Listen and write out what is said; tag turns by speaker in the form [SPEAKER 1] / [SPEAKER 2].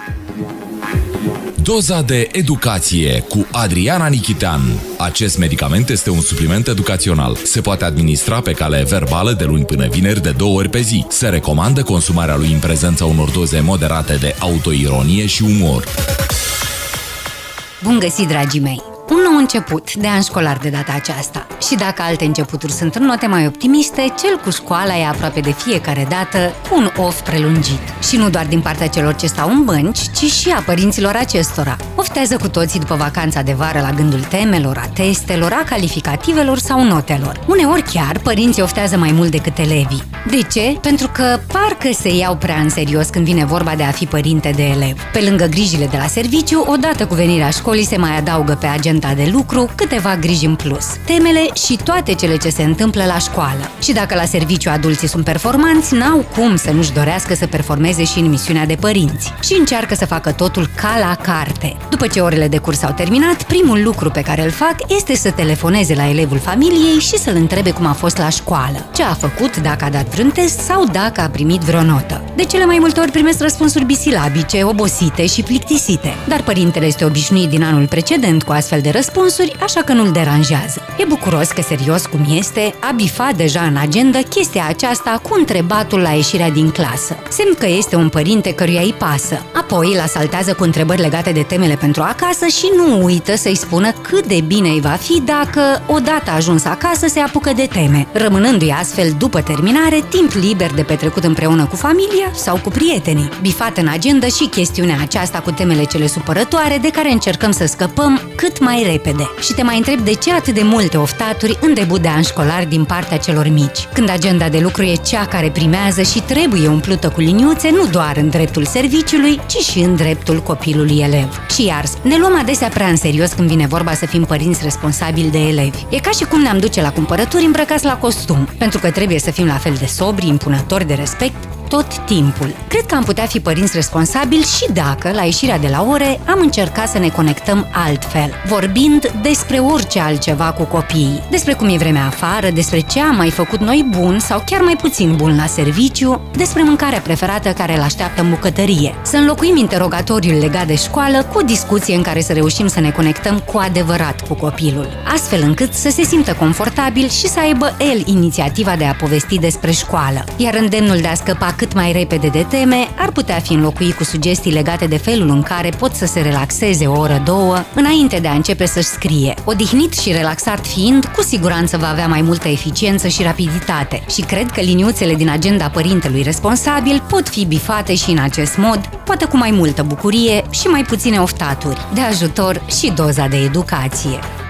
[SPEAKER 1] Doza de educație cu Adriana Nichitean. Acest medicament este un supliment educațional. Se poate administra pe cale verbală de luni până vineri de 2 ori pe zi. Se recomandă consumarea lui în prezența unor doze moderate de autoironie și umor.
[SPEAKER 2] Bun găsit, dragii mei! Un nou început de an școlar de data aceasta. Și dacă alte începuturi sunt în note mai optimiste, cel cu școala e aproape de fiecare dată cu un off prelungit. Și nu doar din partea celor ce stau în bănci, ci și a părinților acestora. Oftează cu toții după vacanța de vară la gândul temelor, a testelor, a calificativelor sau notelor. Uneori chiar părinții oftează mai mult decât elevii. De ce? Pentru că parcă se iau prea în serios când vine vorba de a fi părinte de elev. Pe lângă grijile de la serviciu, odată cu venirea școlii se mai adaugă pe agenda de lucru câteva griji în plus. Temele și toate cele ce se întâmplă la școală. Și dacă la serviciu adulții sunt performanți, n-au cum să nu-și dorească să performeze și în misiunea de părinți. Și încearcă să facă totul ca la carte. După ce orele de curs au terminat, primul lucru pe care îl fac este să telefoneze la elevul familiei și să-l întrebe cum a fost la școală, ce a făcut, dacă a dat vreun test sau dacă a primit vreo notă. De cele mai multe ori primesc răspunsuri bisilabice, obosite și plictisite, dar părintele este obișnuit din anul precedent cu astfel de răspunsuri, așa că nu-l deranjează. E bucuros că, serios cum este, a bifat deja în agenda chestia aceasta cu întrebatul la ieșirea din clasă. Semn că este un părinte căruia îi pasă. Apoi îl asaltează cu întrebări legate de temele pentru acasă și nu uită să-i spună cât de bine îi va fi dacă, odată ajuns acasă, se apucă de teme, rămânându-i astfel, după terminare, timp liber de petrecut împreună cu familia sau cu prietenii. Bifat în agenda și chestiunea aceasta cu temele cele supărătoare de care încercăm să scăpăm cât mai repede. Și te mai întreb de ce atât de multe oftaturi în debut de an școlar din partea celor mici, când agenda de lucru e cea care primează și trebuie umplută cu liniuțe nu doar în dreptul serviciului, ci și în dreptul copilului elev. Și iar, ne luăm adesea prea în serios când vine vorba să fim părinți responsabili de elevi. E ca și cum ne-am duce la cumpărături îmbrăcați la costum, pentru că trebuie să fim la fel de sobri, impunători de respect, tot timpul. Cred că am putea fi părinți responsabili și dacă, la ieșirea de la ore, am încercat să ne conectăm altfel, vorbind despre orice altceva cu copiii, despre cum e vremea afară, despre ce am mai făcut noi bun sau chiar mai puțin bun la serviciu, despre mâncarea preferată care îl așteaptă în bucătărie. Să înlocuim interogatoriul legat de școală cu o discuție în care să reușim să ne conectăm cu adevărat cu copilul, astfel încât să se simtă confortabil și să aibă el inițiativa de a povesti despre școală. Iar îndemnul de a scăpa cât mai repede de teme ar putea fi înlocuit cu sugestii legate de felul în care pot să se relaxeze o oră, două, înainte de a începe să-și scrie. Odihnit și relaxat fiind, cu siguranță va avea mai multă eficiență și rapiditate. Și cred că liniuțele din agenda părintelui responsabil pot fi bifate și în acest mod, poate cu mai multă bucurie și mai puține oftaturi. De ajutor și doza de educație.